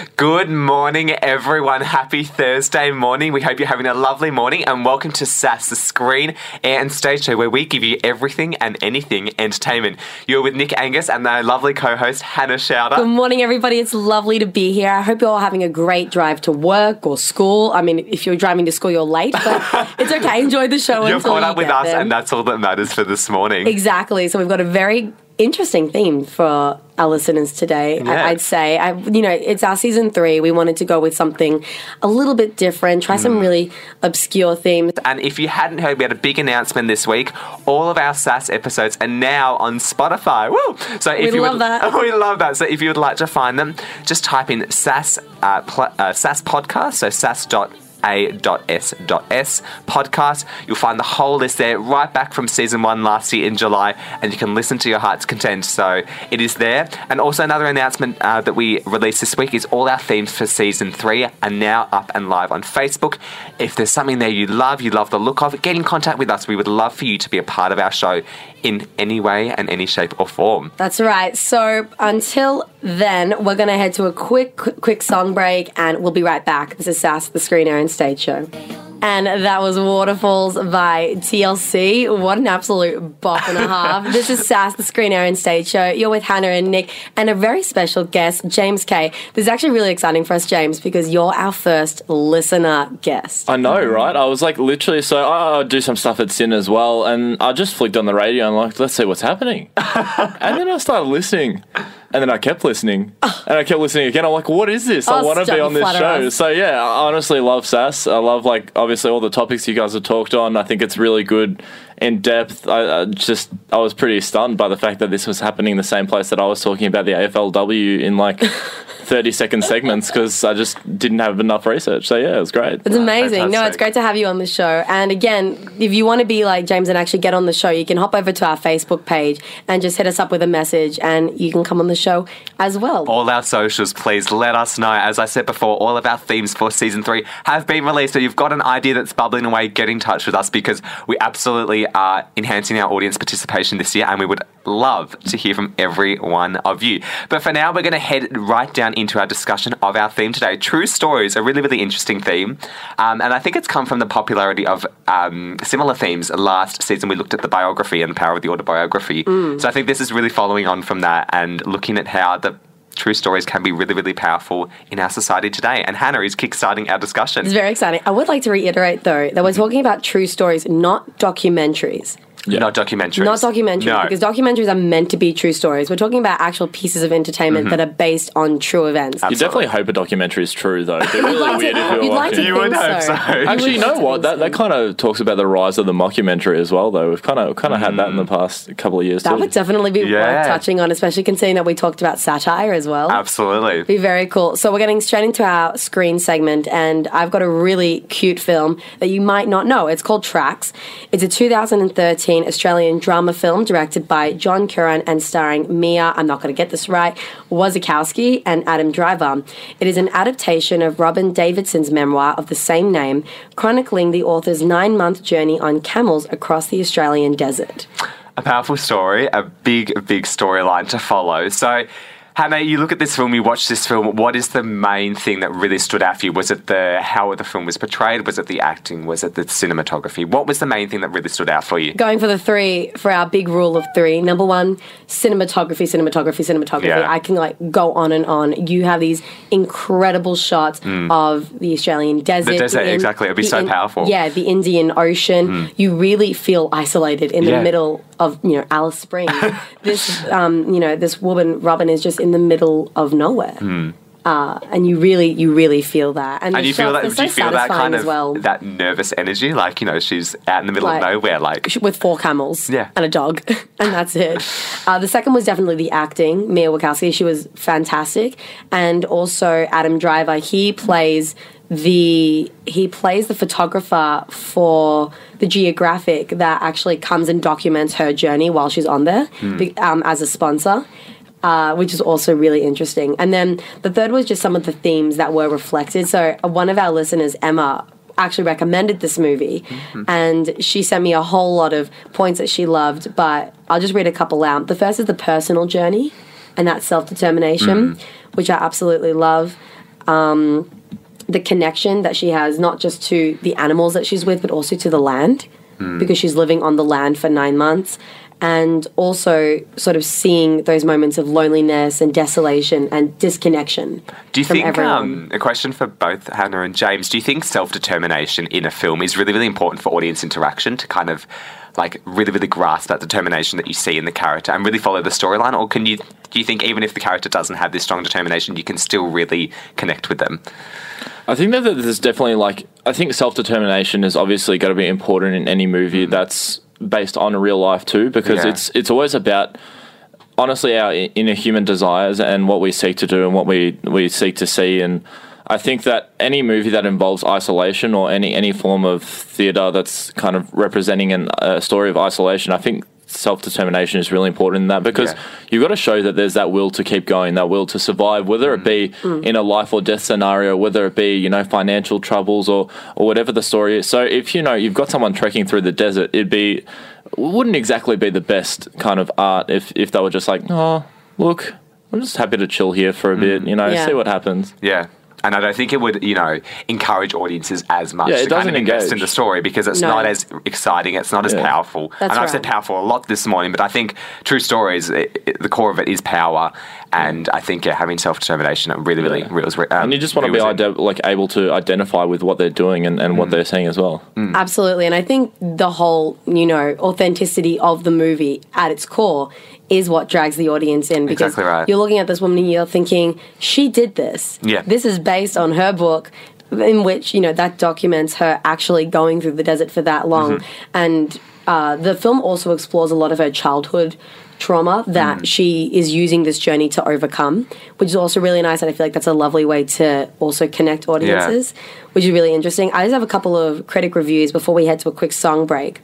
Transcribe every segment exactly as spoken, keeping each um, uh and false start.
Good morning, everyone. Happy Thursday morning. We hope you're having a lovely morning and welcome to S A S, the Screen, Air and Stage Show, where we give you everything and anything entertainment. You're with Nick Angus and my lovely co-host, Hannah Schauder. Good morning, everybody. It's lovely to be here. I hope you're all having a great drive to work or school. I mean, if you're driving to school, you're late, but it's okay. Enjoy the show. You're until caught you up with get us there. and that's all that matters for this morning. Exactly. So we've got a very interesting theme for our listeners today. Yeah. I, I'd say, I, you know, it's our season three. We wanted to go with something a little bit different, try some really obscure themes. And if you hadn't heard, we had a big announcement this week. All of our S A S episodes are now on Spotify. Woo! So if We you love would, that. We love that. So if you would like to find them, just type in S A S, uh, pl- uh, S A S podcast, so S A S dot A dot S dot S podcast. You'll find the whole list there right back from season one last year in July, and you can listen to your heart's content. So it is there. And also another announcement uh, that we released this week is all our themes for season three are now up and live on Facebook. If there's something there you love, you love the look of, get in contact with us. We would love for you to be a part of our show in any way and any shape or form. That's right. So until then, we're going to head to a quick, quick, quick song break, and we'll be right back. This is S A S, the Screen, Air and Stage Show. And that was Waterfalls by T L C. What an absolute bop and a half. This is S A S, the Screen, Air and Stage Show. You're with Hannah and Nick and a very special guest, James Kay. This is actually really exciting for us, James, because you're our first listener guest. I know, right? I was like literally, so I, I do some stuff at Sin as well, and I just flicked on the radio and like, let's see what's happening. And then I started listening. And then I kept listening, and I kept listening again. I'm like, what is this? I Oh, want to stop, be on this flatter show. us. So, yeah, I honestly love S A S. I love, like, obviously all the topics you guys have talked on. I think it's really good in depth. I, I just, I was pretty stunned by the fact that this was happening in the same place that I was talking about the A F L W in, like, thirty second segments because I just didn't have enough research. So, yeah, it was great. It's amazing. No, fantastic. it's great to have you on the show. And again, if you want to be like James and actually get on the show, you can hop over to our Facebook page and just hit us up with a message, and you can come on the show as well. All our socials, please let us know. As I said before, all of our themes for season three have been released. So you've got an idea that's bubbling away, get in touch with us because we absolutely are enhancing our audience participation this year and we would love to hear from every one of you. But for now, we're going to head right down into our discussion of our theme today. True stories, a really, really interesting theme. Um, and I think it's come from the popularity of um, similar themes. Last season, we looked at the biography and the power of the autobiography. Mm. So I think this is really following on from that and looking at how the true stories can be really, really powerful in our society today. And Hannah is kickstarting our discussion. It's very exciting. I would like to reiterate, though, that we're talking about true stories, not documentaries. Yeah. Not documentaries. Not documentaries, No. because documentaries are meant to be true stories. We're talking about actual pieces of entertainment that are based on true events. You definitely hope a documentary is true, though. It'd be really like to- weird if you were you'd like watching. to You would think hope so. Actually, you would know like to what? think That so. that kind of talks about the rise of the mockumentary as well, though. We've kind of kind of had that in the past couple of years That too. would definitely be Yeah. worth touching on, especially considering that we talked about satire as well. Absolutely. Be very cool. So we're getting straight into our screen segment, and I've got a really cute film that you might not know. It's called Tracks. It's a two thousand thirteen Australian drama film directed by John Curran and starring Mia, I'm not going to get this right, Wasikowski and Adam Driver. It is an adaptation of Robin Davidson's memoir of the same name, chronicling the author's nine-month journey on camels across the Australian desert. A powerful story, a big, big storyline to follow. So, Hannah, you look at this film, you watch this film, what is the main thing that really stood out for you? Was it the how the film was portrayed? Was it the acting? Was it the cinematography? What was the main thing that really stood out for you? Going for the three, for our big rule of three. Number one, cinematography, cinematography, cinematography. Yeah. I can like go on and on. You have these incredible shots of the Australian desert. The desert, in- exactly. It'd be the so in- powerful. Yeah, the Indian Ocean. You really feel isolated in Yeah. the middle of, you know, Alice Springs. this, um, you know, this woman, Robin, is just in the middle of nowhere. Uh, and you really, you really feel that. And, And the you feel shots, that? they're Do so you feel that satisfying kind as of well. that nervous energy? Like, you know, she's out in the middle Like- of nowhere. Like, with four camels Yeah. and a dog, and that's it. Uh, the second was definitely the acting. Mia Wasikowski, she was fantastic, and also Adam Driver. He plays the he plays the photographer for the Geographic that actually comes and documents her journey while she's on there be- um, as a sponsor. Uh, which is also really interesting. And then the third was just some of the themes that were reflected. So uh, one of our listeners, Emma, actually recommended this movie, mm-hmm. and she sent me a whole lot of points that she loved, but I'll just read a couple out. The first is the personal journey, and that's self-determination, mm. which I absolutely love. um, the connection that she has, not just to the animals that she's with, but also to the land, mm. because she's living on the land for nine months. And also sort of seeing those moments of loneliness and desolation and disconnection. Do you from think, everyone. um, a question for both Hannah and James, do you think self-determination in a film is really, really important for audience interaction to kind of like really, really grasp that determination that you see in the character and really follow the storyline? Or can you, do you think even if the character doesn't have this strong determination, you can still really connect with them? I think that there's definitely like, I think self-determination is obviously got to be important in any movie that's based on real life too, because yeah. it's it's always about honestly our inner human desires and what we seek to do and what we we seek to see. And I think that any movie that involves isolation or any any form of theatre that's kind of representing an, a story of isolation, I think self-determination is really important in that, because yeah. you've got to show that there's that will to keep going, that will to survive, whether mm. it be mm. in a life or death scenario, whether it be, you know, financial troubles or or whatever the story is. So if, you know, you've got someone trekking through the desert, it'd be wouldn't exactly be the best kind of art if if they were just like, oh, look, I'm just happy to chill here for a mm. bit, you know, yeah. see what happens. Yeah. And I don't think it would, you know, encourage audiences as much yeah, to kind of invest in the story, because it's no. not as exciting, it's not as yeah. powerful. That's and I've right. said powerful a lot this morning, but I think true stories, it, it, the core of it is power. And I think yeah, having self-determination it really, really, yeah. really um, and you just want to be ide- like able to identify with what they're doing and, and mm. what they're saying as well. Mm. Absolutely. And I think the whole, you know, authenticity of the movie at its core is what drags the audience in, because exactly right. you're looking at this woman and you're thinking, she did this. Yeah. This is based on her book, in which, you know, that documents her actually going through the desert for that long. Mm-hmm. And uh, the film also explores a lot of her childhood trauma that mm. she is using this journey to overcome, which is also really nice, and I feel like that's a lovely way to also connect audiences, yeah. which is really interesting. I just have a couple of critic reviews before we head to a quick song break.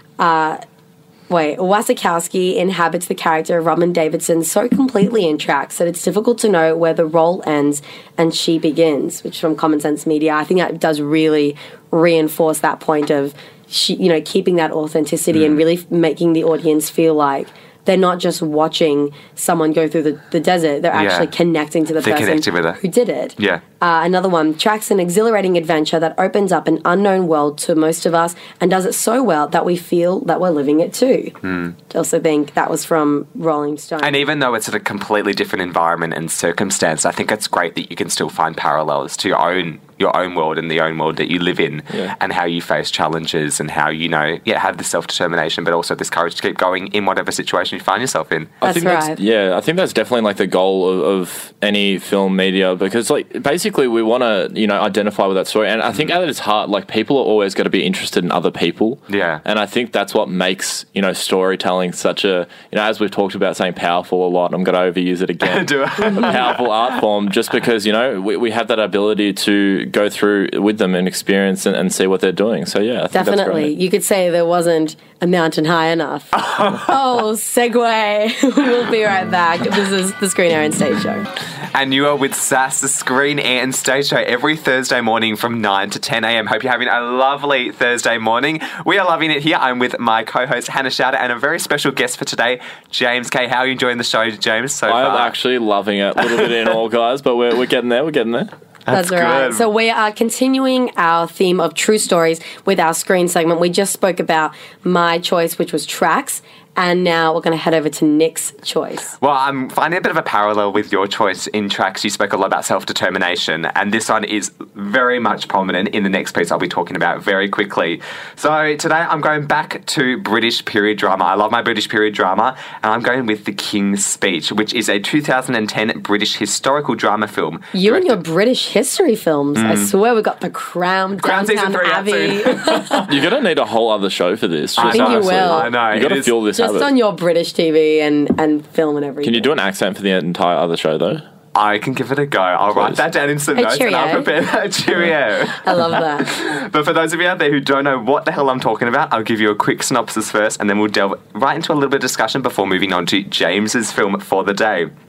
Uh, Wait, Wasikowski inhabits the character of Robin Davidson so completely in Tracks that it's difficult to know where the role ends and she begins, which from Common Sense Media. I think that does really reinforce that point of, she, you know, keeping that authenticity mm. and really making the audience feel like they're not just watching someone go through the, the desert, they're actually yeah. connecting to the they're person with her. who did it. Yeah. Uh, another one, Tracks an exhilarating adventure that opens up an unknown world to most of us and does it so well that we feel that we're living it too. Mm. I also think that was from Rolling Stone. And even though it's at a completely different environment and circumstance, I think it's great that you can still find parallels to your own your own world and the own world that you live in, yeah. and how you face challenges and how, you know, yeah, have the self-determination but also this courage to keep going in whatever situation you find yourself in. That's I think right. That's, yeah, I think that's definitely like the goal of, of any film media, because like basically we want to, you know, identify with that story, and I think mm. at its heart, like, people are always going to be interested in other people. Yeah. And I think that's what makes, you know, storytelling such a, you know, as we've talked about saying powerful a lot, I'm going to overuse it again. Do it. A powerful art form, just because, you know, we, we have that ability to go through with them and experience and, and see what they're doing. So yeah, I think definitely. That's great. You could say there wasn't a mountain high enough. Oh, segue. We'll be right back. This is the Screen Air and Stage Show. And you are with S A S, the Screen Air and Stage Show, every Thursday morning from nine to ten a.m. Hope you're having a lovely Thursday morning. We are loving it here. I'm with my co-host Hannah Schauder and a very special guest for today, James Kay. How are you enjoying the show, James, so I far? am actually loving it. A little bit in all, guys, but we're, we're getting there. We're getting there. That's, That's right. So we are continuing our theme of true stories with our screen segment. We just spoke about my choice, which was Tracks, and now we're going to head over to Nick's choice. Well, I'm finding a bit of a parallel with your choice in Tracks. You spoke a lot about self-determination, and this one is very much prominent in the next piece I'll be talking about very quickly. So today I'm going back to British period drama. I love my British period drama, and I'm going with The King's Speech, which is a two thousand ten British historical drama film. You directed- and your British history films. Mm. I swear we got The Crown, Crown Downtown season three, Abbey. You're going to need a whole other show for this. I think honestly. you will. I know. You got to feel this Just habit. on your British T V and, and film and everything. Can you do an accent for the entire other show, though? I can give it a go. I'll Please. write that down in some Hey, notes cheerio. and I'll prepare that. Cheerio. I love that. But for those of you out there who don't know what the hell I'm talking about, I'll give you a quick synopsis first and then we'll delve right into a little bit of discussion before moving on to James's film for the day.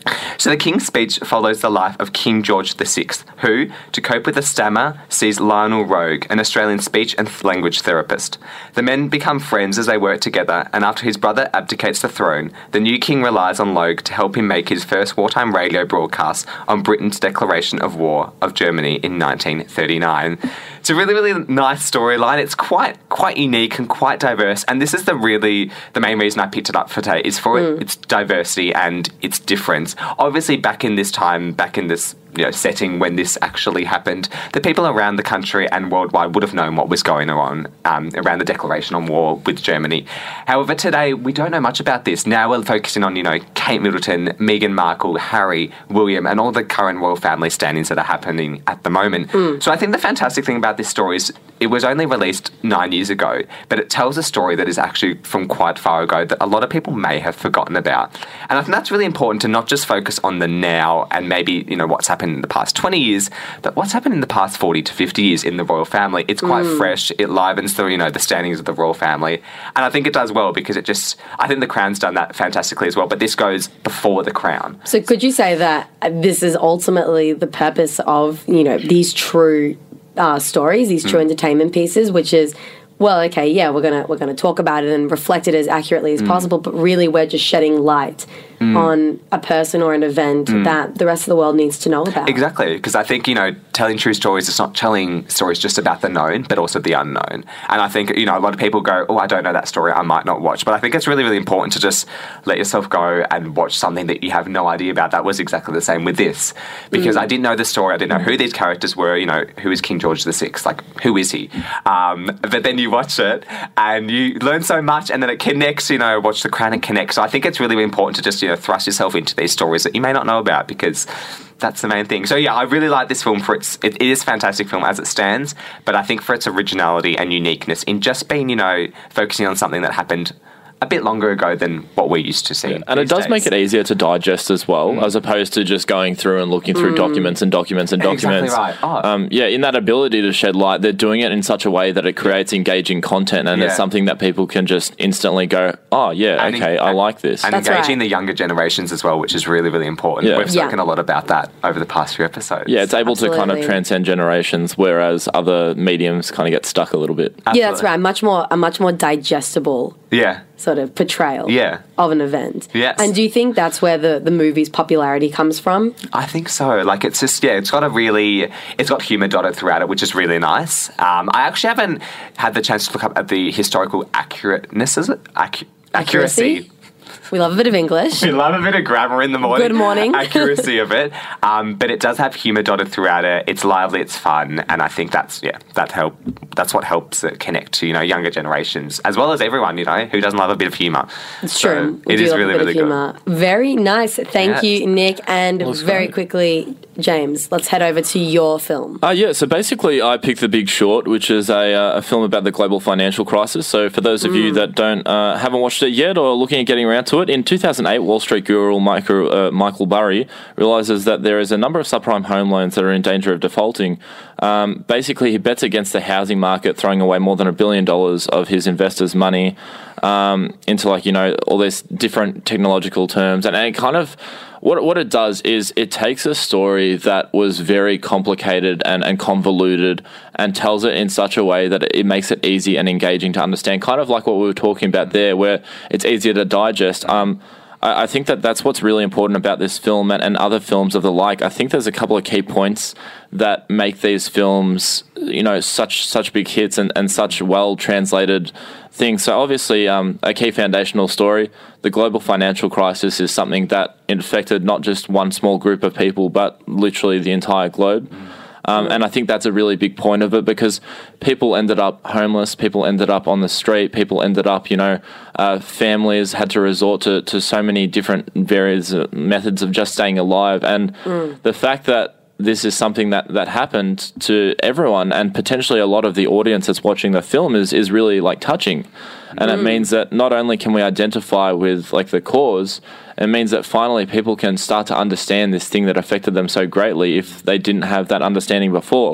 So the King's Speech follows the life of King George the Sixth, who, to cope with a stammer, sees Lionel Rogue, an Australian speech and language therapist. The men become friends as they work together, and after his brother abdicates the throne, the new king relies on Logue to help him make his first wartime radio broadcast on Britain's declaration of war of Germany in nineteen thirty-nine. It's a really, really nice storyline. It's quite quite unique and quite diverse, and this is the really the main reason I picked it up for today is for mm. its diversity and its difference. Obviously, back in this time, back in this you know, setting when this actually happened, the people around the country and worldwide would have known what was going on um, around the declaration on war with Germany. However, today we don't know much about this. Now we're focusing on, you know, Kate Middleton, Meghan Markle, Harry, William, and all the current royal family standings that are happening at the moment. Mm. So I think the fantastic thing about this story is it was only released nine years ago, but it tells a story that is actually from quite far ago that a lot of people may have forgotten about. And I think that's really important to not just focus on the now and maybe, you know, what's happened in the past twenty years, but what's happened in the past forty to fifty years in the royal family. It's quite mm. fresh. It livens the, you know, the standings of the royal family. And I think it does well because it just, I think the Crown's done that fantastically as well, but this goes before the Crown. So could you say that this is ultimately the purpose of, you know, these true uh, stories, these true mm. entertainment pieces, which is, well, okay, yeah, we're gonna we're gonna talk about it and reflect it as accurately as mm. possible, but really we're just shedding light mm. on a person or an event mm. that the rest of the world needs to know about. Exactly, because I think, you know, telling true stories is not telling stories just about the known, but also the unknown. And I think, you know, a lot of people go, oh, I don't know that story, I might not watch. But I think it's really, really important to just let yourself go and watch something that you have no idea about. That was exactly the same with this. Because mm. I didn't know the story, I didn't know who these characters were, you know, who is King George the Sixth, like, who is he? Um, but then you watch it and you learn so much, and then it connects, you know, watch The Crown and connect. So I think it's really important to just, you know, thrust yourself into these stories that you may not know about, because that's the main thing. So yeah, I really like this film for its, it, it is a fantastic film as it stands, but I think for its originality and uniqueness in just being, you know, focusing on something that happened a bit longer ago than what we're used to seeing. Yeah. And it does days. make it easier to digest as well, mm. as opposed to just going through and looking through mm. documents and documents and documents. Exactly right. Oh. Um, yeah, in that ability to shed light, they're doing it in such a way that it creates engaging content, and yeah. it's something that people can just instantly go, oh, yeah, and okay, en- I like this. And That's engaging right. the younger generations as well, which is really, really important. Yeah. We've spoken yeah. a lot about that over the past few episodes. Yeah, it's able Absolutely. to kind of transcend generations, whereas other mediums kind of get stuck a little bit. Absolutely. Yeah, that's right. Much more a much more digestible Yeah. sort of portrayal Yeah. of an event. Yes. And do you think that's where the, the movie's popularity comes from? I think so. Like, it's just, yeah, it's got a really, it's got humour dotted throughout it, which is really nice. Um, I actually haven't had the chance to look up at the historical accurateness, is it? Accu- accuracy. Accuracy? We love a bit of English. We love a bit of grammar in the morning. Good morning. Accuracy of it. Um, but it does have humour dotted throughout it. It's lively, it's fun, and I think that's, yeah, that help. That's what helps it connect to, you know, younger generations, as well as everyone, you know, who doesn't love a bit of humour. It's so true. We it do is love really, a bit really of good. humour. Very nice. Thank Yes. you, Nick. And Looks very great. quickly, James, let's head over to your film. Uh, yeah, so basically I picked The Big Short, which is a, uh, a film about the global financial crisis. So for those of Mm. you that don't uh, haven't watched it yet or are looking at getting around to it, in two thousand eight, Wall Street guru Michael, uh, Michael Burry realizes that there is a number of subprime home loans that are in danger of defaulting. Um, basically, he bets against the housing market, throwing away more than a billion dollars of his investors' money um, into, like, you know, all these different technological terms. And, and it kind of... What what it does is it takes a story that was very complicated and, and convoluted and tells it in such a way that it makes it easy and engaging to understand, kind of like what we were talking about there, where it's easier to digest. Um, I, I think that that's what's really important about this film and, and other films of the like. I think there's a couple of key points that make these films, you know, such such big hits and, and such well-translated things. So obviously, um, a key foundational story, the global financial crisis is something that infected not just one small group of people, but literally the entire globe. Um, and I think that's a really big point of it, because people ended up homeless, people ended up on the street, people ended up, you know, uh, families had to resort to, to so many different various uh, methods of just staying alive. And mm. the fact that this is something that, that happened to everyone, and potentially a lot of the audience that's watching the film is, is really, like, touching. And mm. it means that not only can we identify with, like, the cause, it means that finally people can start to understand this thing that affected them so greatly if they didn't have that understanding before.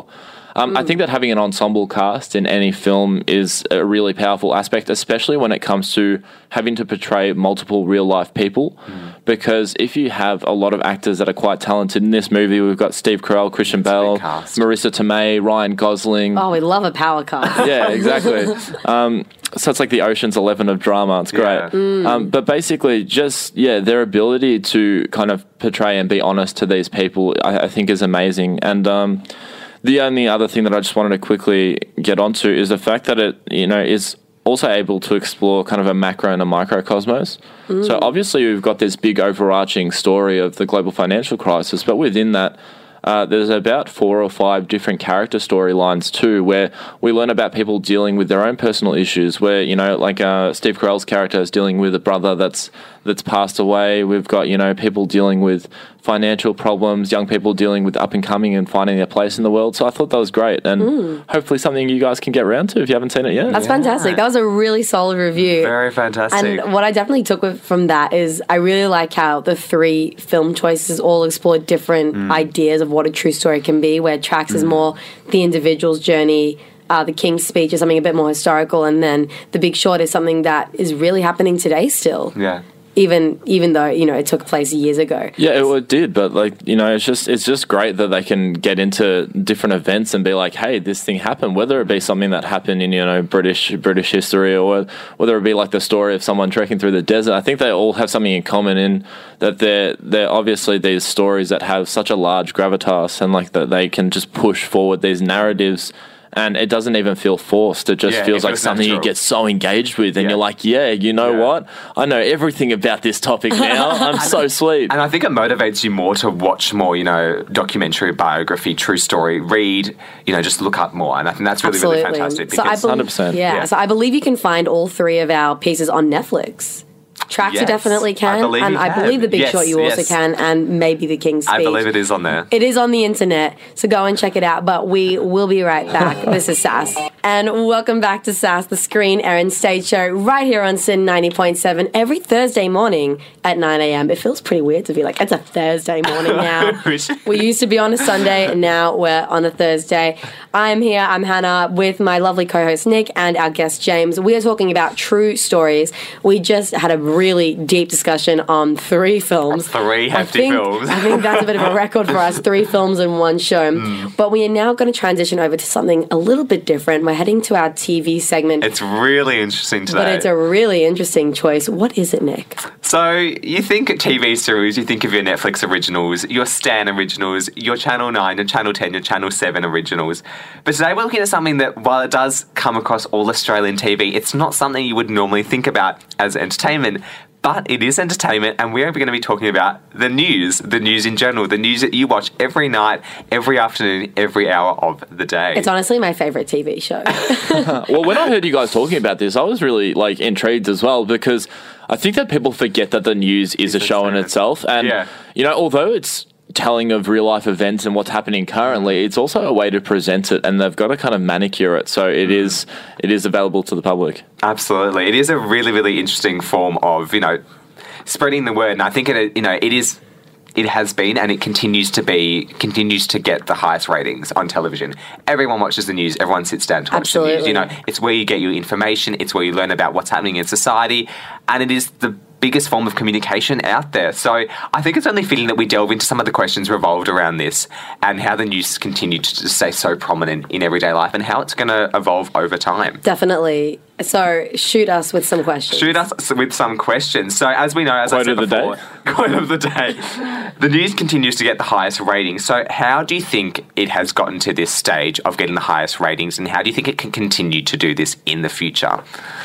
Um, I think that having an ensemble cast in any film is a really powerful aspect, especially when it comes to having to portray multiple real life people. Mm. Because if you have a lot of actors that are quite talented in this movie, we've got Steve Carell, Christian Bale, Marissa Tomei, Ryan Gosling. Oh, we love a power cast. Yeah, exactly. um, so it's like the Ocean's Eleven of drama. It's great. Yeah. Mm. Um, but basically, just, yeah, their ability to kind of portray and be honest to these people, I, I think is amazing. And um, the only other thing that I just wanted to quickly get onto is the fact that it, you know, is also able to explore kind of a macro and a microcosmos. Mm. So obviously we've got this big overarching story of the global financial crisis, but within that, Uh, there's about four or five different character storylines too, where we learn about people dealing with their own personal issues. Where, you know, like uh, Steve Carell's character is dealing with a brother that's that's passed away. We've got, you know, people dealing with financial problems, young people dealing with up and coming and finding their place in the world. So I thought that was great, and mm. hopefully something you guys can get around to if you haven't seen it yet. That's yeah. fantastic. That was a really solid review. Very fantastic. And what I definitely took with, from that is I really like how the three film choices all explored different mm. ideas of what a true story can be, where Tracks mm. is more the individual's journey, uh, the King's Speech is something a bit more historical, and then The Big Short is something that is really happening today still. Yeah. Even even though, you know, it took place years ago. Yeah, it, it did, but like, you know, it's just it's just great that they can get into different events and be like, hey, this thing happened, whether it be something that happened in, you know, British British history, or whether it be like the story of someone trekking through the desert. I think they all have something in common in that they're they're obviously these stories that have such a large gravitas, and like that they can just push forward these narratives. And it doesn't even feel forced. It just yeah, feels it like feels something natural. you get so engaged with. And yeah. you're like, yeah, you know yeah. what? I know everything about this topic now. I'm so sweet. And I think it motivates you more to watch more, you know, documentary, biography, true story, read, you know, just look up more. And I think that's really, Absolutely. really fantastic. So I Because bel- one hundred percent. Yeah, Yeah. so I believe you can find all three of our pieces on Netflix. Tracks Yes, you definitely can, I believe and you I can. believe The Big Yes, Short you also yes. can, and maybe The King's Speech. I believe it is on there. It is on the internet, so go and check it out. But we will be right back. This is Sass. And welcome back to Sass, the Screen Erin Stage Show, right here on Sin ninety point seven every Thursday morning at nine a.m. It feels pretty weird to be like, it's a Thursday morning now. We used to be on a Sunday, and now we're on a Thursday. I'm here, I'm Hannah, with my lovely co-host Nick and our guest James. We are talking about true stories. We just had a really deep discussion on three films. Three hefty I think, films. I think that's a bit of a record for us, three films in one show. Mm. But we are now going to transition over to something a little bit different. We're heading to our T V segment. It's really interesting today. But it's a really interesting choice. What is it, Nick? So, you think T V series, you think of your Netflix originals, your Stan originals, your Channel nine, your Channel ten, your Channel seven originals. But today we're looking at something that, while it does come across all Australian T V, it's not something you would normally think about as entertainment. But it is entertainment, and we're going to be talking about the news, the news in general, the news that you watch every night, every afternoon, every hour of the day. It's honestly my favourite T V show. Well, when I heard you guys talking about this, I was really like intrigued as well, because I think that people forget that the news is It's a show in entertainment. itself. And, Yeah. you know, although it's telling of real life events and what's happening currently, it's also a way to present it, and they've got to kind of manicure it so it Mm. is it is available to the public. Absolutely. It is a really, really interesting form of, you know, spreading the word. And I think it, you know, it is, it has been, and it continues to be, continues to get the highest ratings on television. Everyone watches the news. Everyone sits down to watch Absolutely. the news. You know, it's where you get your information. It's where you learn about what's happening in society. And it is the biggest form of communication out there. So I think it's only fitting that we delve into some of the questions revolved around this, and how the news continue to stay so prominent in everyday life, and how it's going to evolve over time. Definitely. So shoot us with some questions. Shoot us with some questions. So as we know, as Quote I said of the before, day. quote of the day, the news continues to get the highest ratings. So how do you think it has gotten to this stage of getting the highest ratings, and how do you think it can continue to do this in the future?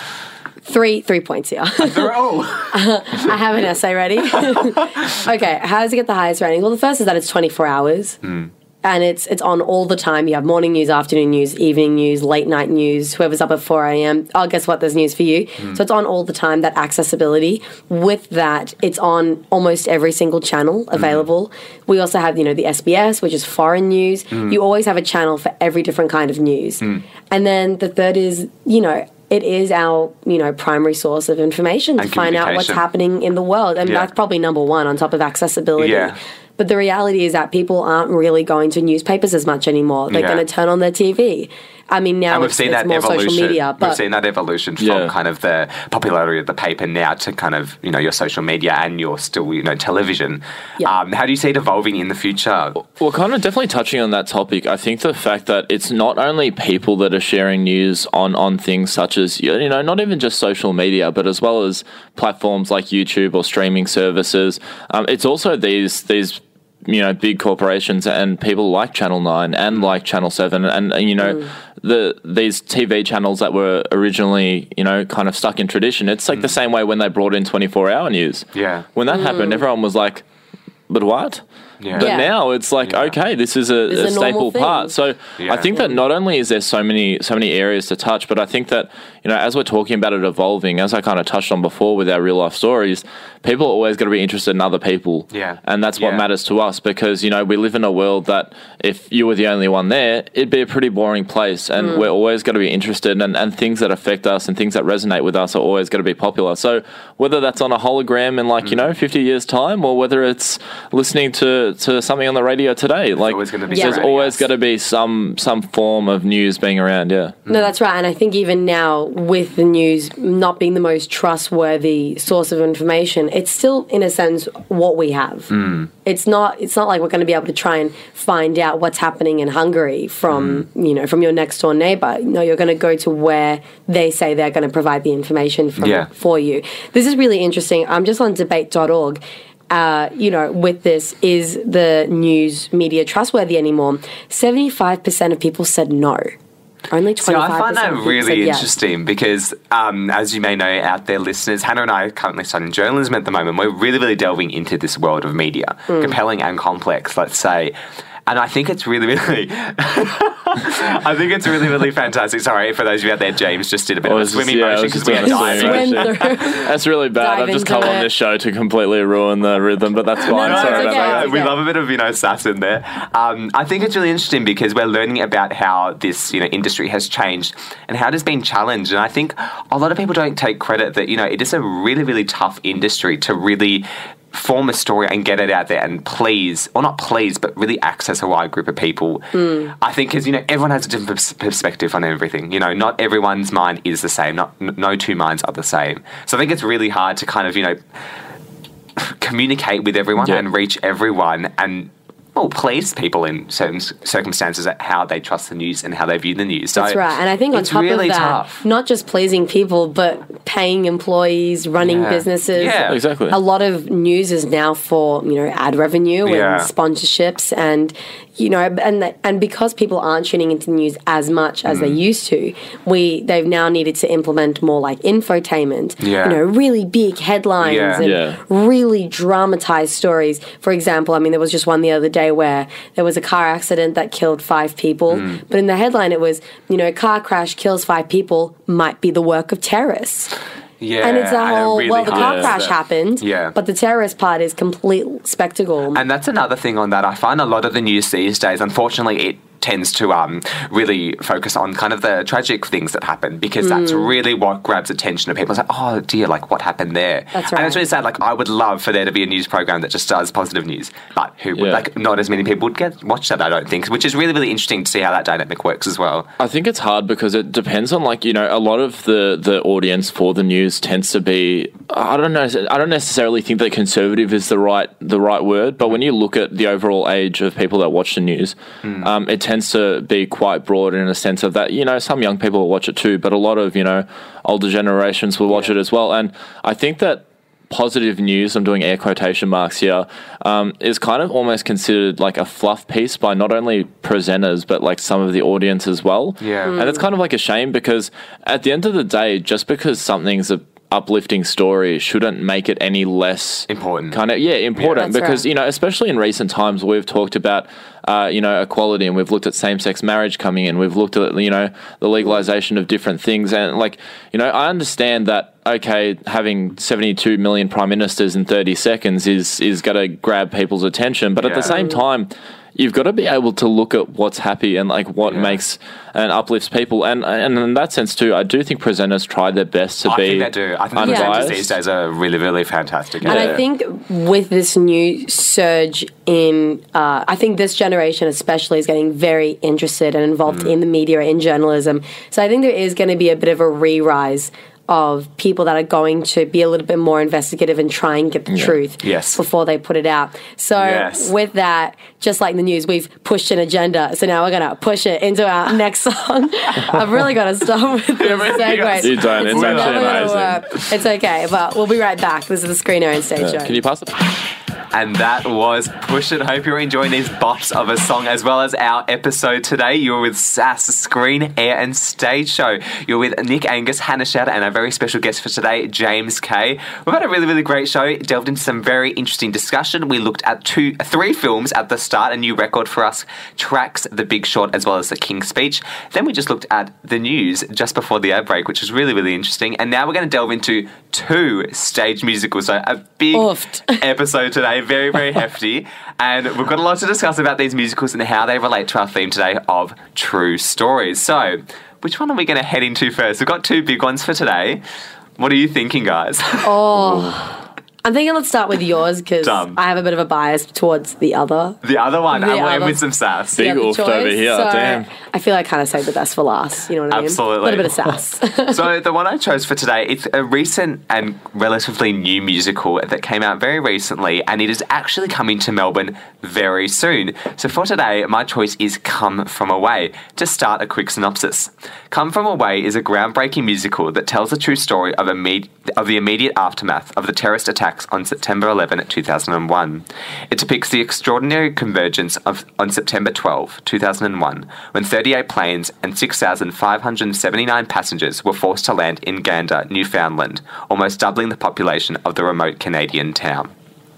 Three three points here. Oh. I have an essay ready. Okay, how does it get the highest rating? Well, the first is that it's twenty-four hours. Mm. And it's it's on all the time. You have morning news, afternoon news, evening news, late night news, whoever's up at four a.m. Oh, guess what? There's news for you. Mm. So it's on all the time, that accessibility. With that, it's on almost every single channel available. Mm. We also have, you know, the S B S, which is foreign news. Mm. You always have a channel for every different kind of news. Mm. And then the third is, you know, it is our, you know, primary source of information to And find out what's happening in the world. And Yeah. that's probably number one on top of accessibility. Yeah. But the reality is that people aren't really going to newspapers as much anymore. They're Yeah. going to turn on their T V. I mean, now And we've it's, seen it's that more evolution. social media. But We've seen that evolution from Yeah. kind of the popularity of the paper now to kind of, you know, your social media and your still, you know, television. Yeah. Um, how do you see it evolving in the future? Well, kind of definitely touching on that topic, I think the fact that it's not only people that are sharing news on, on things such as, you know, not even just social media, but as well as platforms like YouTube or streaming services. Um, it's also these these you know, big corporations and people like Channel nine and like Channel seven and, and you know, mm. the these T V channels that were originally, you know, kind of stuck in tradition. It's like mm. the same way when they brought in twenty-four hour news. Yeah. When that mm. happened, everyone was like, but what? Yeah. But Yeah. now it's like, Yeah. okay, this is a, It's a a normal staple thing. part. So Yeah. I think that not only is there so many so many areas to touch, but I think that, you know, as we're talking about it evolving, as I kind of touched on before with our real life stories, people are always going to be interested in other people. Yeah. And that's what Yeah. matters to us because, you know, we live in a world that if you were the only one there, it'd be a pretty boring place. And Mm. we're always going to be interested and, and things that affect us and things that resonate with us are always going to be popular. So whether that's on a hologram in like, Mm. you know, fifty years time or whether it's listening to, to something on the radio today, like always gonna be Yeah. there's somebody always else. got to be some some form of news being around. Yeah. No, that's right. And I think even now, with the news not being the most trustworthy source of information, it's still, in a sense, what we have. Mm. It's not. It's not like we're going to be able to try and find out what's happening in Hungary from Mm. you know from your next door neighbor. No, you're going to go to where they say they're going to provide the information from, Yeah. for you. This is really interesting. I'm just on debate dot org. Uh, you know, with this, is the news media trustworthy anymore? seventy-five percent of people said no. Only So twenty-five percent I find that of people really said yes. interesting because, um, as you may know out there, listeners, Hannah and I are currently studying journalism at the moment. We're really, really delving into this world of media, Mm. compelling and complex, let's say. And I think it's really, really, I think it's really, really fantastic. Sorry for those of you out there, James just did a bit I of a was just- swimming yeah, I motion was because just we had doing a diving. swimming Swim motion. through. That's really bad. Dive I've just into come on it. this show to completely ruin the rhythm, but that's fine. no, Sorry it's about okay. that. It's We okay. love a bit of, you know, sass in there. Um, I think it's really interesting because we're learning about how this, you know, industry has changed and how it has been challenged. And I think a lot of people don't take credit that, you know, it is a really, really tough industry to really form a story and get it out there and please, or not please, but really access a wide group of people. Mm. I think because, you know, everyone has a different pers- perspective on everything. You know, not everyone's mind is the same. Not n- No two minds are the same. So I think it's really hard to kind of, you know, communicate with everyone Yeah. and reach everyone and, well, please people in certain c- circumstances at how they trust the news and how they view the news. So That's right. And I think on it's top really of that, tough. not just pleasing people, but paying employees, running Yeah. businesses. Yeah. Exactly. A lot of news is now for, you know, ad revenue Yeah. and sponsorships and, you know, and th- and because people aren't tuning into the news as much as Mm. they used to, we they've now needed to implement more like infotainment. Yeah. You know, really big headlines Yeah. and Yeah. really dramatized stories. For example, I mean, there was just one the other day where there was a car accident that killed five people, Mm. but in the headline it was, you know, car crash kills five people, might be the work of terrorists. Yeah, And it's a and it whole, really well, the car highlights crash that. happened, Yeah. but the terrorist part is complete spectacle. And that's another thing on that. I find a lot of the news these days, unfortunately, it tends to um, really focus on kind of the tragic things that happen because that's Mm. really what grabs attention of people. It's like, oh dear, like what happened there? That's And right. it's really sad. Like I would love for there to be a news program that just does positive news, but who would Yeah. like not as many people would get watch that. I don't think, which is really really interesting to see how that dynamic works as well. I think it's hard because it depends on, like, you know, a lot of the, the audience for the news tends to be, I don't know, I don't necessarily think that conservative is the right the right word, but when you look at the overall age of people that watch the news, Hmm. um, it tends to be quite broad in a sense of that, you know, some young people will watch it too, but a lot of, you know, older generations will watch it as well. And I think that positive news, I'm doing air quotation marks here, um, is kind of almost considered like a fluff piece by not only presenters, but like some of the audience as well. Yeah. Mm. And it's kind of like a shame because at the end of the day, just because something's a uplifting story shouldn't make it any less Important. kind of yeah important That's because right. you know, especially in recent times we've talked about uh, you know, equality, and we've looked at same-sex marriage coming in, we've looked at, you know, the legalization of different things, and like, you know, I understand that okay, having seventy-two million prime ministers in thirty seconds is is going to grab people's attention, but at Yeah. the same time, you've got to be able to look at what's happy and like what Yeah. makes and uplifts people. And and in that sense too, I do think presenters try their best to I be think they do. I think the unbiased. presenters these days are really, really fantastic. And Yeah. I think with this new surge in, uh, I think this generation especially is getting very interested and involved Mm. in the media, in journalism. So I think there is going to be a bit of a re-rise of people that are going to be a little bit more investigative and try and get the truth Yes. before they put it out. So Yes. with that, just like the news, we've pushed an agenda. So now we're going to push it into our next song. I've really got to stop with this segue. You don't. It's It's actually never gonna amazing. work. It's okay, but we'll be right back. This is the Screen Air and Stage Show. Can you pass it? And that was Push It. Hope you're enjoying these bops of a song as well as our episode today. You're with Sass, Screen, Air and Stage Show. You're with Nick Angus, Hannah Shatter, and our very special guest for today, James Kay. We've had a really, really great show. Delved into some very interesting discussion. We looked at two, three films at the start, a new record for us, Tracks, The Big Short, as well as The King's Speech. Then we just looked at the news just before the ad break, which was really, really interesting. And now we're going to delve into two stage musicals. So a big Oofed. episode today. Very, very hefty. And we've got a lot to discuss about these musicals and how they relate to our theme today of true stories. So, which one are we going to head into first? We've got two big ones for today. What are you thinking, guys? Oh, I'm thinking let's start with yours because Dumb. I have a bit of a bias towards the other. The other one, The I'm waiting other- with some sass. Big the other oofed over choice. here, So damn. I feel I kind of saved the best for last. You know what I mean? Absolutely. A little bit of sass. So the one I chose for today, it's a recent and relatively new musical that came out very recently, and it is actually coming to Melbourne very soon. So for today, my choice is Come From Away. To start, a quick synopsis. Come From Away is a groundbreaking musical that tells the true story of, imme- of the immediate aftermath of the terrorist attacks on September eleventh, two thousand one. It depicts the extraordinary convergence of on September twelfth, two thousand one, when thirty-eight planes and six thousand five hundred seventy-nine passengers were forced to land in Gander, Newfoundland, almost doubling the population of the remote Canadian town.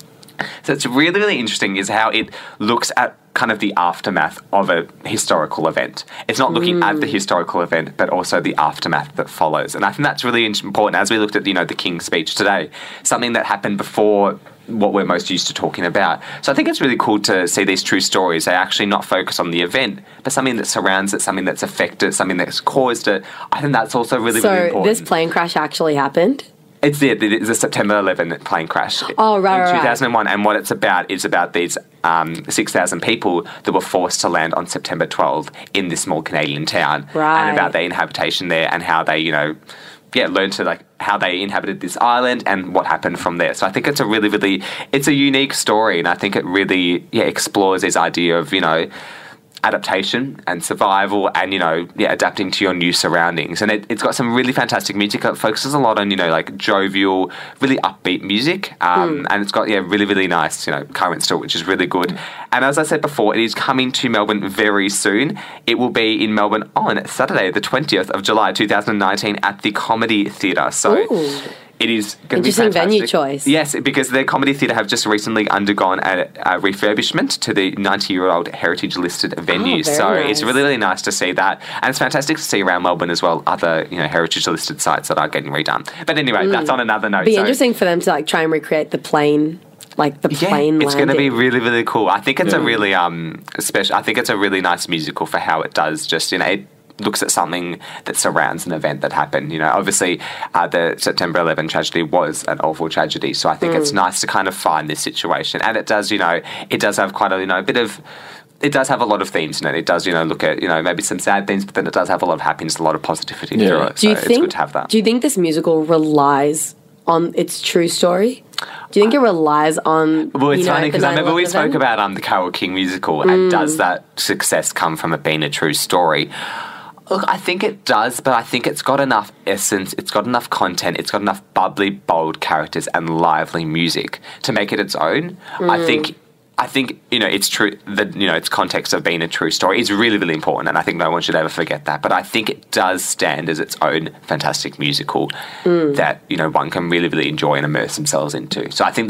So it's really, really interesting is how it looks at kind of the aftermath of a historical event. It's not looking at the historical event, but also the aftermath that follows. And I think that's really important as we looked at, you know, the King's Speech today, something that happened before what we're most used to talking about. So I think it's really cool to see these true stories. They actually not focus on the event, but something that surrounds it, something that's affected, something that's caused it. I think that's also really, so really important. this plane crash actually happened. It's the, it's the September eleventh plane crash. Oh, right, in right, right. two thousand one. And what it's about is about these um, six thousand people that were forced to land on September twelfth in this small Canadian town. Right. And about their inhabitation there and how they, you know, yeah, learned to like how they inhabited this island and what happened from there. So I think it's a really, really, it's a unique story. And I think it really, yeah, explores this idea of, you know, adaptation and survival and, you know, yeah, adapting to your new surroundings. And it, it's got some really fantastic music. It focuses a lot on, you know, like jovial, really upbeat music. Um, And it's got, yeah, really, really nice, you know, currents to it, which is really good. And as I said before, it is coming to Melbourne very soon. It will be in Melbourne on Saturday, the twentieth of July, two thousand nineteen at the Comedy Theatre. So Ooh. it is going to be Interesting venue fantastic. choice. Yes, because the Comedy Theatre have just recently undergone a, a refurbishment to the ninety-year-old heritage-listed venue. Oh, very so nice. it's really, really nice to see that. And it's fantastic to see around Melbourne as well, other, you know, heritage-listed sites that are getting redone. But anyway, that's on another note. Be So- interesting for them to like try and recreate the plane, like the yeah, plane it's going to be landing. really, really cool. I think it's a Yeah. really um special. I think it's a really nice musical for how it does. Just, you know, it looks at something that surrounds an event that happened. You know, obviously, uh, the September eleventh tragedy was an awful tragedy. So I think it's nice to kind of find this situation, and it does. You know, it does have quite a you know a bit of. It does have a lot of themes in it. It does, you know, look at, you know, maybe some sad themes, but then it does have a lot of happiness, a lot of positivity Yeah. through it. Do you so think? it's good to have that. Do you think this musical relies on its true story? Do you think it relies on? Well, it's you know, funny because the I remember we nine spoke eleven event? about um, the Carole King musical, Mm. and does that success come from it being a true story? Look, I think it does, but I think it's got enough essence, it's got enough content, it's got enough bubbly, bold characters and lively music to make it its own. I think. I think, you know, it's true that, you know, its context of being a true story is really, really important, and I think no one should ever forget that. But I think it does stand as its own fantastic musical that, you know, one can really, really enjoy and immerse themselves into. So I think there's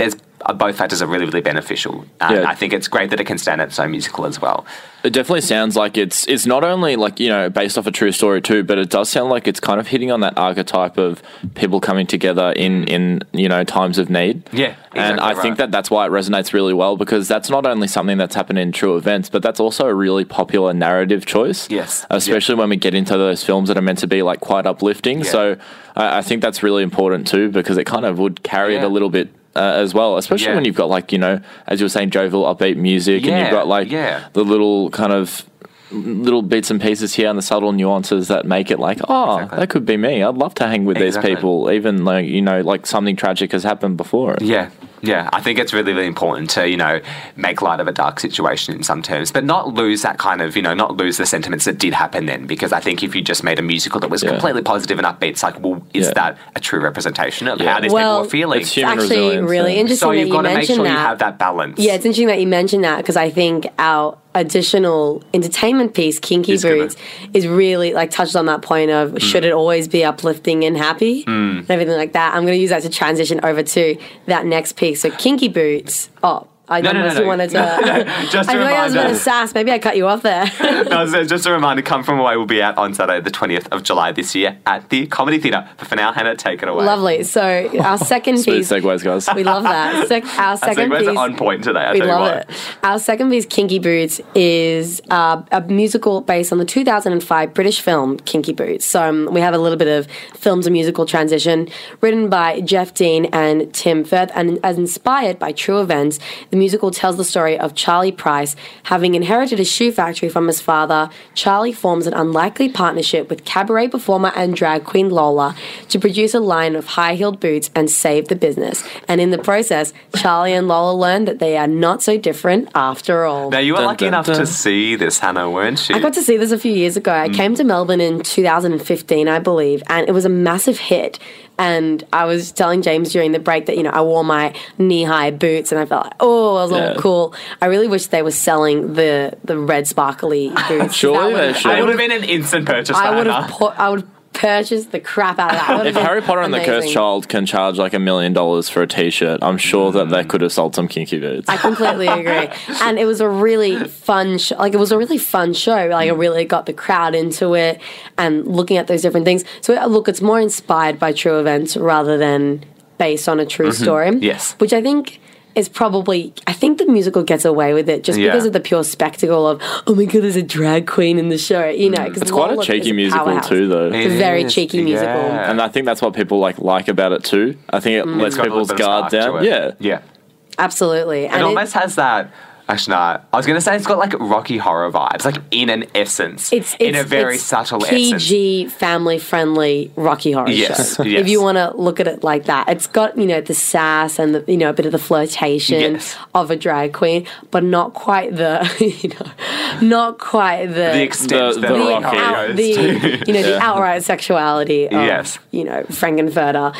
uh, both factors are really, really beneficial. And Yeah. I think it's great that it can stand at its own musical as well. It definitely sounds like it's it's not only like, you know, based off a true story too, but it does sound like it's kind of hitting on that archetype of people coming together in, in you know, times of need. Yeah, And I exactly think right. that that's why it resonates really well, because that's not only something that's happened in true events, but that's also a really popular narrative choice. Yes. Especially when we get into those films that are meant to be like quite uplifting. Yeah. So I, I think that's really important too, because it kind of would carry it Yeah. a little bit uh, as well, especially Yeah. when you've got like, you know, as you were saying, jovial, upbeat music, and Yeah, you've got like yeah. the little kind of little bits and pieces here and the subtle nuances that make it like, oh, Exactly. that could be me. I'd love to hang with Exactly. these people, even like, you know, like something tragic has happened before. Yeah, yeah. I think it's really, really important to, you know, make light of a dark situation in some terms, but not lose that kind of, you know, not lose the sentiments that did happen then. Because I think if you just made a musical that was Yeah. completely positive and upbeat, it's like, well, is Yeah. that a true representation of Yeah. how these Well, people are feeling? It's human Actually, resilience, really yeah. interesting So that you've you got to make mentioned sure you that. have that balance. Yeah, it's interesting that you mentioned that because I think our additional entertainment piece, Kinky It's gonna- Boots, is really like touched on that point of should it always be uplifting and happy and everything like that. I'm going to use that to transition over to that next piece. So Kinky Boots. Oh, I No, no, no, unless no. you wanted to. No, no, just I a feel like I was a bit reminder. of sass. Maybe I cut you off there. No, so just a reminder, Come From Away will be out on Saturday the twentieth of July this year at the Comedy Theatre. But for now, Hannah, take it away. Lovely. So our second Smooth piece. segues, guys. We love that. Sec- our Our second segues piece. are on point today, I We tell you love what. it. Our second piece, Kinky Boots, is uh, a musical based on the two thousand five British film Kinky Boots. So um, we have a little bit of film to musical transition, written by Jeff Dean and Tim Firth, and as inspired by true events. The musical tells the story of Charlie Price. Having inherited a shoe factory from his father, Charlie forms an unlikely partnership with cabaret performer and drag queen Lola to produce a line of high-heeled boots and save the business. And in the process, Charlie and Lola learn that they are not so different after all. Now, you were Dun, lucky dun, enough dun. to see this, Hannah, weren't you? I got to see this a few years ago. I came to Melbourne in two thousand fifteen, I believe, and it was a massive hit. And I was telling James during the break that, you know, I wore my knee-high boots and I felt like, oh, I was all Yeah. cool. I really wish they were selling the the red sparkly boots. Surely That they would've- should. It I would would have been an instant purchase for I would Hannah. have put, I would purchase the crap out of that. That would've If been Harry Potter and the Cursed amazing. Child can charge like a million dollars for a T-shirt, I'm sure that they could have sold some kinky boots. I completely agree. And it was a really fun show. Like, it was a really fun show. Like, it really got the crowd into it and looking at those different things. So, uh, look, it's more inspired by true events rather than based on a true story. Yes. Which I think is probably, I think the musical gets away with it just Yeah. because of the pure spectacle of, oh my God, there's a drag queen in the show, you know. 'Cause It's quite a Lola cheeky is musical powerhouse. too, though. It's a very is, cheeky musical. yeah. And I think that's what people like like about it too. I think it lets Mm. It's got a little people's bit of guard spark to down. it. Yeah. Yeah. Absolutely. It And almost has that. Actually, no. I was going to say it's got like Rocky Horror vibes, like in an essence. It's, it's in a very it's subtle P essence. G family friendly Rocky Horror Yes, show. yes. If you want to look at it like that, it's got, you know, the sass and the, you know, a bit of the flirtation Yes. of a drag queen, but not quite the you know, not quite the The extent The- that the Rocky Rocky out, goes the to. you know the Yeah. outright sexuality of, Yes. you know, Frankenfurter.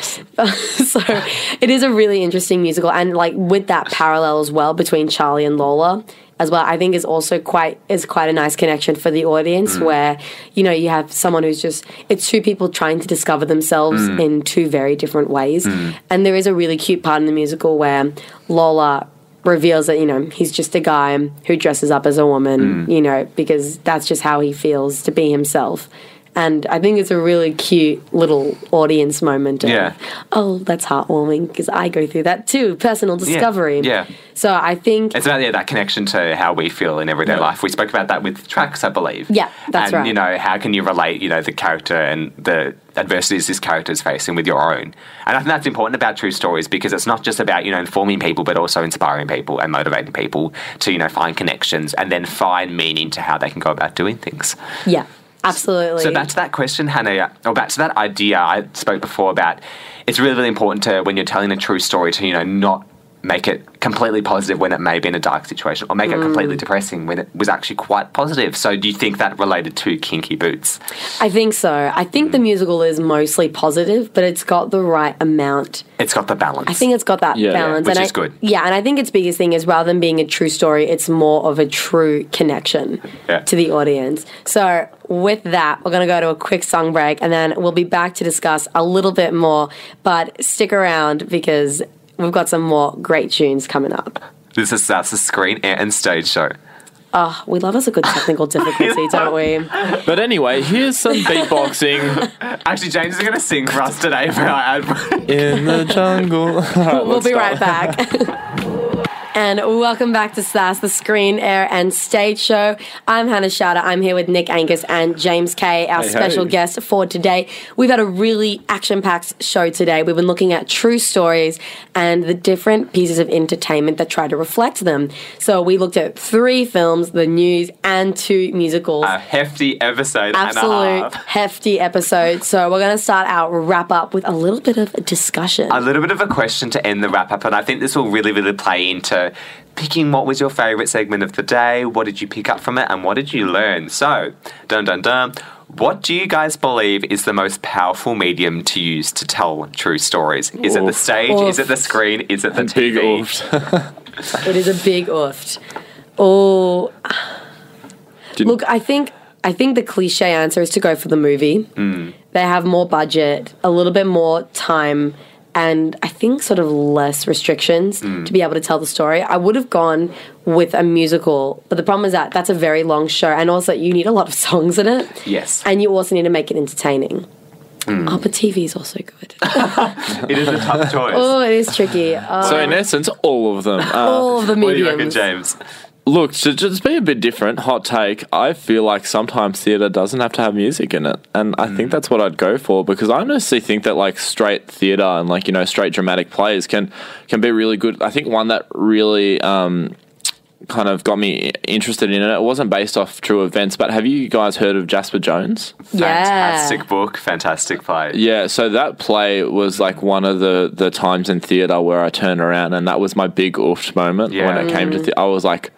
So it is a really interesting musical, and like with that parallel as well between Charlie and Lola as well, I think is also quite is quite a nice connection for the audience where, you know, you have someone who's just it's two people trying to discover themselves in two very different ways. And there is a really cute part in the musical where Lola reveals that, you know, he's just a guy who dresses up as a woman, you know, because that's just how he feels to be himself. And I think it's a really cute little audience moment of, Yeah. oh, that's heartwarming, because I go through that too, personal discovery. yeah. So I think... It's about yeah, that connection to how we feel in everyday Yeah. life. We spoke about that with tracks, I believe. Yeah, that's and, right. you know, how can you relate, you know, the character and the adversities this character is facing with your own? And I think that's important about true stories because it's not just about, you know, informing people, but also inspiring people and motivating people to, you know, find connections and then find meaning to how they can go about doing things. Yeah, absolutely. So back to that question, Hannah, or back to that idea I spoke before about, it's really, really important to, when you're telling a true story, to, you know, not make it completely positive when it may be in a dark situation, or make it completely depressing when it was actually quite positive. So do you think that related to Kinky Boots? I think so. I think the musical is mostly positive, but it's got the right amount. It's got the balance. I think it's got that Yeah, balance. which and is I, good. Yeah, and I think its biggest thing is rather than being a true story, it's more of a true connection Yeah. to the audience. So with that, we're going to go to a quick song break, and then we'll be back to discuss a little bit more. But stick around because we've got some more great tunes coming up. This is that's the Screen, Air and Stage Show. Oh, we love us a good technical difficulty, don't we? But anyway, here's some beatboxing. Actually, James is going to sing for us today for our ad break. In the jungle. All right, We'll let's be start. right back. And welcome back to Sass, the Screen, Air and Stage Show. I'm Hannah Shatter. I'm here with Nick Angus and James Kay, our Hey, special hey. guest for today. We've had a really action-packed show today. We've been looking at true stories and the different pieces of entertainment that try to reflect them. So we looked at three films, the news, and two musicals. A hefty episode and a Absolute half. hefty episode. So we're going to start our wrap-up with a little bit of a discussion. A little bit of a question to end the wrap up, and I think this will really, really play into picking what was your favourite segment of the day, what did you pick up from it, and what did you learn? So, dun dun dun. What do you guys believe is the most powerful medium to use to tell true stories? Is it the Oof. stage? Oof. Is it the screen? Is it the T Big V? oof. It is a big oof. Oh, Did- look, I think I think the cliche answer is to go for the movie. Mm. They have more budget, a little bit more time, and I think sort of less restrictions Mm. to be able to tell the story. I would have gone with a musical, but the problem is that that's a very long show, and also you need a lot of songs in it. Yes. And you also need to make it entertaining. Mm. Oh, but T V is also good. It is a tough choice. Oh, it is tricky. Uh, So in essence, all of them. Uh, all of the What do you reckon, mediums. James? Look, to just be a bit different, hot take, I feel like sometimes theatre doesn't have to have music in it. And I think that's what I'd go for, because I honestly think that like straight theatre and like, you know, straight dramatic plays can can be really good. I think one that really um, kind of got me interested in it, it wasn't based off true events, but have you guys heard of Jasper Jones? Yeah. Fantastic book, fantastic play. Yeah, so that play was like one of the, the times in theatre where I turned around, and that was my big oof moment Yeah. when it came to theatre. I was like,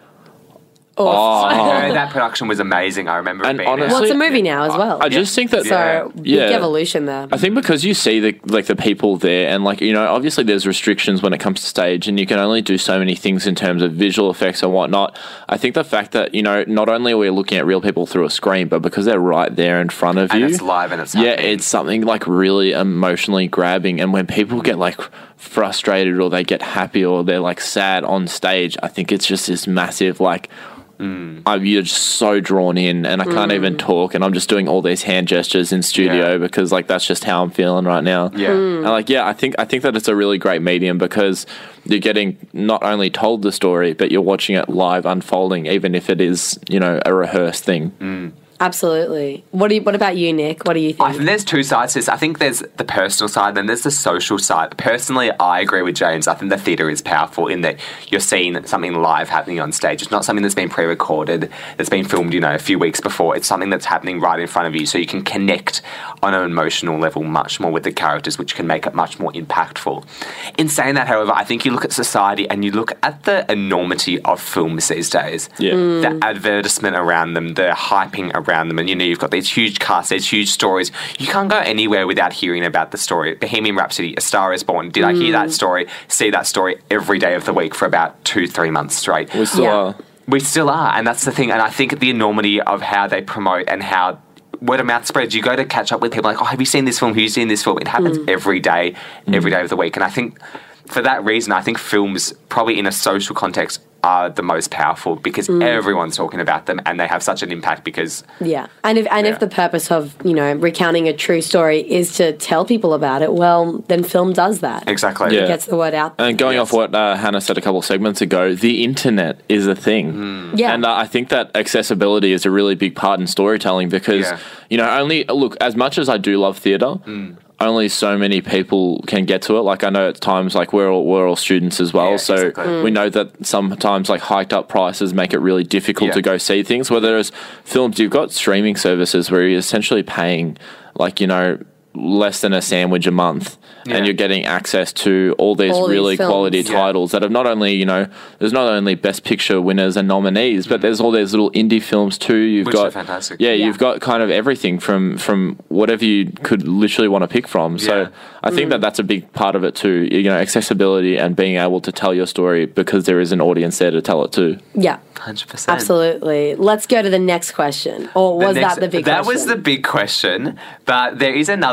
Oh. I oh. heard that production was amazing. I remember And it being honestly- there. Well, it's a movie now as well. I just think that... Yeah. So, big Yeah. evolution there. I think because you see the like the people there, and like, you know, obviously there's restrictions when it comes to stage, and you can only do so many things in terms of visual effects and whatnot. I think the fact that, you know, not only are we looking at real people through a screen, but because they're right there in front of And you, it's live and it's yeah, happening. it's something like really emotionally grabbing. And when people get like frustrated or they get happy or they're like sad on stage, I think it's just this massive like. Mm. I'm, you're just so drawn in, and I can't even talk, and I'm just doing all these hand gestures in studio Yeah. because like that's just how I'm feeling right now. Yeah. And like, yeah, I think I think that it's a really great medium because you're getting not only told the story, but you're watching it live unfolding, even if it is, you know, a rehearsed thing. Absolutely. What do you, What about you, Nick? What do you I think? think there's two sides to this. I think there's the personal side, then there's the social side. Personally, I agree with James. I think the theatre is powerful in that you're seeing something live happening on stage. It's not something that's been pre-recorded, that's been filmed, you know, a few weeks before. It's something that's happening right in front of you, so you can connect on an emotional level much more with the characters, which can make it much more impactful. In saying that, however, I think you look at society and you look at the enormity of films these days. Yeah. The advertisement around them, the hyping around them, and you know, you've got these huge casts, these huge stories. You can't go anywhere without hearing about the story. Bohemian Rhapsody, A Star Is Born. Did I hear that story, see that story every day of the week for about two, three months straight? We still Yeah. are. We still are, and that's the thing. And I think the enormity of how they promote and how word of mouth spreads. You go to catch up with people like, oh, have you seen this film? Have you seen this film? It happens every day, every day of the week. And I think for that reason, I think films, probably in a social context, are the most powerful because everyone's talking about them and they have such an impact because Yeah, and if and Yeah. if the purpose of, you know, recounting a true story is to tell people about it, well, then film does that. exactly. Yeah. It gets the word out there. And going Yes. off what uh, Hannah said a couple of segments ago, the internet is a thing. Yeah. And uh, I think that accessibility is a really big part in storytelling because, Yeah. you know, only, look, as much as I do love theatre, only so many people can get to it. Like, I know at times, like, we're all, we're all students as well. Yeah, so exactly. we know that sometimes, like, hiked up prices make it really difficult Yeah. to go see things. Whereas films, you've got streaming services where you're essentially paying, like, you know, less than a sandwich a month, Yeah. and you're getting access to all these All these really films. quality Yeah. titles that have not only, you know, there's not only Best Picture winners and nominees, but there's all these little indie films too. You've Which got are fantastic. Yeah, Yeah. you've got kind of everything from from whatever you could literally want to pick from. So Yeah. I think that that's a big part of it too. You know, accessibility and being able to tell your story because there is an audience there to tell it to. Yeah, one hundred percent. absolutely. Let's go to the next question. Or The was next- that the big that question? was the big question, but there is another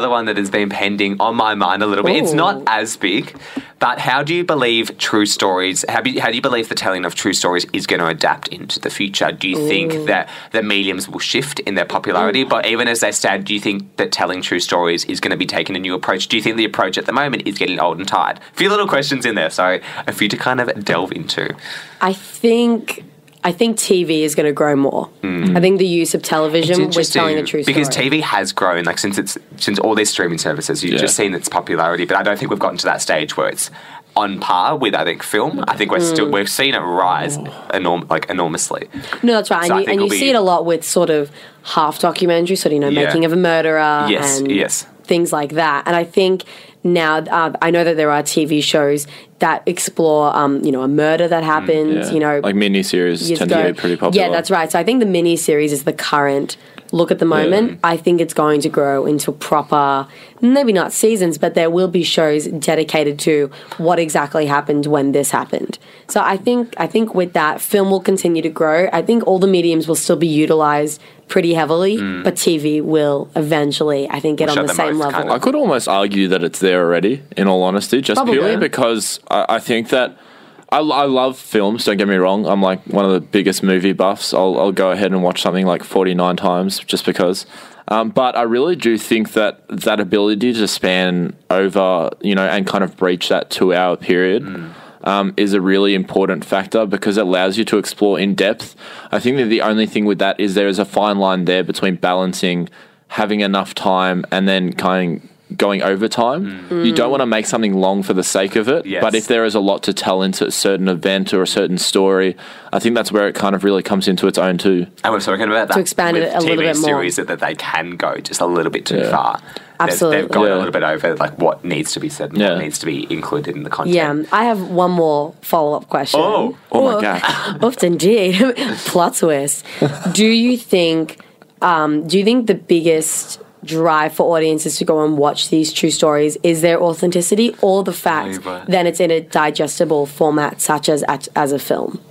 another one that has been pending on my mind a little bit. It's Ooh. not as big, but how do you believe true stories, how do you, how do you believe the telling of true stories is going to adapt into the future? Do you think that the mediums will shift in their popularity? But even as they stand, do you think that telling true stories is going to be taking a new approach? Do you think the approach at the moment is getting old and tired? A few little questions in there, so a few to kind of delve into. I think I think T V is going to grow more. I think the use of television with telling a true story. Because T V has grown, like since it's since all these streaming services, you've Yeah. just seen its popularity. But I don't think we've gotten to that stage where it's on par with, I think, film. I think we're still we've seen it rise enorm- like enormously. No, that's right. So I and you, think and you it'll see be- it a lot with sort of half documentary, sort of, you know, Yeah. Making of a Murderer Yes, and yes. things like that. And I think now, uh, I know that there are T V shows that explore, um, you know, a murder that happened, Yeah. you know, like mini-series years tend ago. to be pretty popular. Yeah, that's right. So I think the mini series is the current look at the moment. I think it's going to grow into proper, maybe not seasons, but there will be shows dedicated to what exactly happened when this happened. So I think I think with that, film will continue to grow. I think all the mediums will still be utilized pretty heavily, but T V will eventually, I think, get Will on show the them same both, level. kind of. I could almost argue that it's there already, in all honesty, just Probably. purely because I, I think that I, I love films, don't get me wrong. I'm like one of the biggest movie buffs. I'll, I'll go ahead and watch something like forty-nine times just because. Um, but I really do think that that ability to span over, you know, and kind of breach that two-hour period Mm. um, is a really important factor because it allows you to explore in depth. I think that the only thing with that is there is a fine line there between balancing having enough time and then kind of going over time. Mm. You don't want to make something long for the sake of it, Yes. but if there is a lot to tell into a certain event or a certain story, I think that's where it kind of really comes into its own too. And we've spoken about that To expand with it a little T V bit more. series that, that they can go just a little bit too Yeah. far. They've- Absolutely. They've gone Yeah. a little bit over like what needs to be said and Yeah. what needs to be included in the content. Yeah, I have one more follow-up question. Oh. Oh my Oof. God. Oof, indeed. Plot twist. Do you think? Um, do you think the biggest drive for audiences to go and watch these true stories is their authenticity, or the fact Oh, right. that it's in a digestible format, such as as, as a film?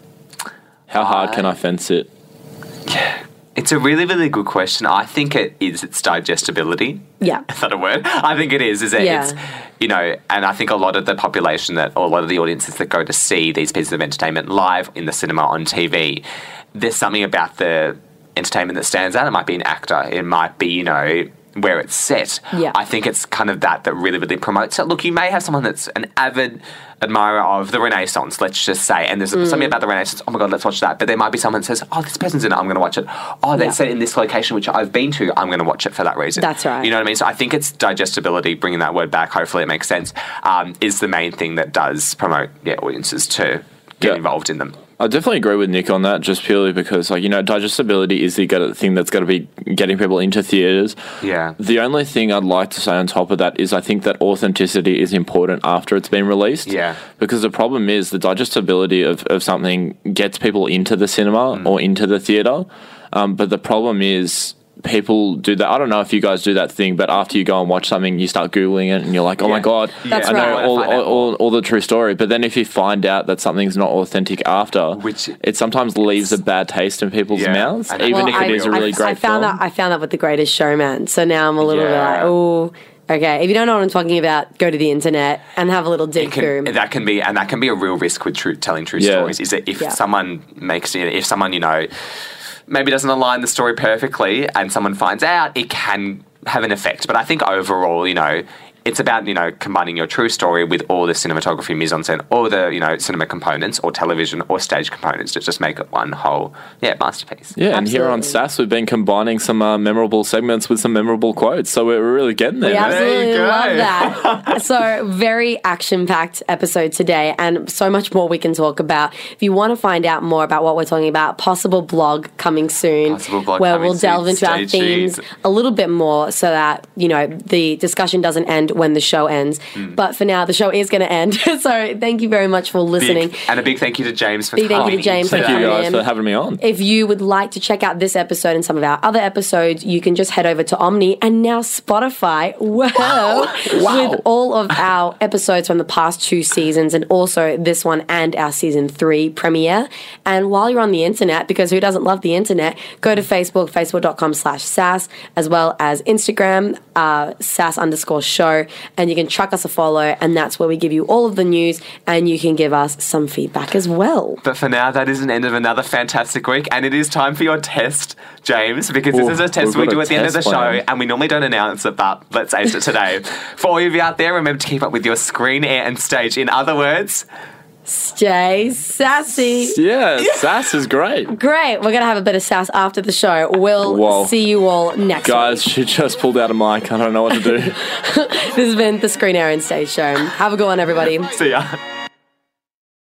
How hard can I fence it? It's a really, really good question. I think it is its digestibility. Yeah. Is that a word? I think it is. Is it? Yeah. It's, you know, and I think a lot of the population that, or a lot of the audiences that go to see these pieces of entertainment live in the cinema on T V, there's something about the entertainment that stands out. It might be an actor. It might be, you know, where it's set. Yeah. I think it's kind of that that really, really promotes it. Look, you may have someone that's an avid admirer of the Renaissance, let's just say, and there's Mm. something about the Renaissance, oh my God, let's watch that. But there might be someone that says, oh, this person's in it, I'm going to watch it. Oh, they Yeah. set in this location, which I've been to, I'm going to watch it for that reason. That's right. You know what I mean? So I think it's digestibility, bringing that word back, hopefully it makes sense, um, is the main thing that does promote yeah, audiences to get Yeah. involved in them. I definitely agree with Nick on that, just purely because, like, you know, digestibility is the go- thing that's going to be getting people into theatres. Yeah. The only thing I'd like to say on top of that is I think that authenticity is important after it's been released. Yeah. Because the problem is the digestibility of, of something gets people into the cinema Mm. or into the theatre. Um, but the problem is people do that. I don't know if you guys do that thing, but after you go and watch something, you start Googling it and you're like, oh my Yeah. God, That's I know right. all, Find out all, all, all the true story. But then if you find out that something's not authentic after, Which- it sometimes leaves a bad taste in people's Yeah. mouths, And- even Well, if it I- is a really I, great I found film. that I found that with The Greatest Showman. So now I'm a little Yeah. bit like, oh, okay. If you don't know what I'm talking about, go to the internet and have a little dig It can, through. that can be, and that can be a real risk with true, telling true Yeah. stories. Is that if Yeah. someone makes it, if someone you know maybe doesn't align the story perfectly, and someone finds out, it can have an effect. But I think overall, you know, it's about, you know, combining your true story with all the cinematography, mise-en-scène, all the, you know, cinema components or television or stage components to just make it one whole, yeah, masterpiece. Yeah, and here on Absolutely. S A S, we've been combining some uh, memorable segments with some memorable quotes, so we're we're really getting there. We man. absolutely go. love that. So, very action-packed episode today, and so much more we can talk about. If you want to find out more about what we're talking about, possible blog coming soon, Possible blog where coming we'll delve soon. into our Stay themes tuned. a little bit more, so that you know the discussion doesn't end end when the show ends. Mm. But for now, the show is going to end. So thank you very much for listening. Big, and a big thank you to James for Big coming. thank you to James Thank for you coming guys in. for having me on. If you would like to check out this episode and some of our other episodes, you can just head over to Omni and now Spotify. Wow. Wow. With all of our episodes from the past two seasons and also this one and our season three premiere. And while you're on the internet, because who doesn't love the internet, go to Facebook, facebook.com slash sass, as well as Instagram, uh, sass underscore show, and you can chuck us a follow, and that's where we give you all of the news, and you can give us some feedback as well. But for now, that is an end of another fantastic week, and it is time for your test, James, because Ooh, this is a test we've we got do a at the end of the test show, plan. and we normally don't announce it, but let's ace it today. For all of you out there, remember to keep up with your screen, air, and stage. In other words, Stay sassy. Yeah, sass is great. Great. We're going to have a bit of sass after the show. We'll Whoa. see you all next Guys, week. she just pulled out a mic. I don't know what to do. This has been the Screen Air and Stage Show. Have a good one, everybody. see ya.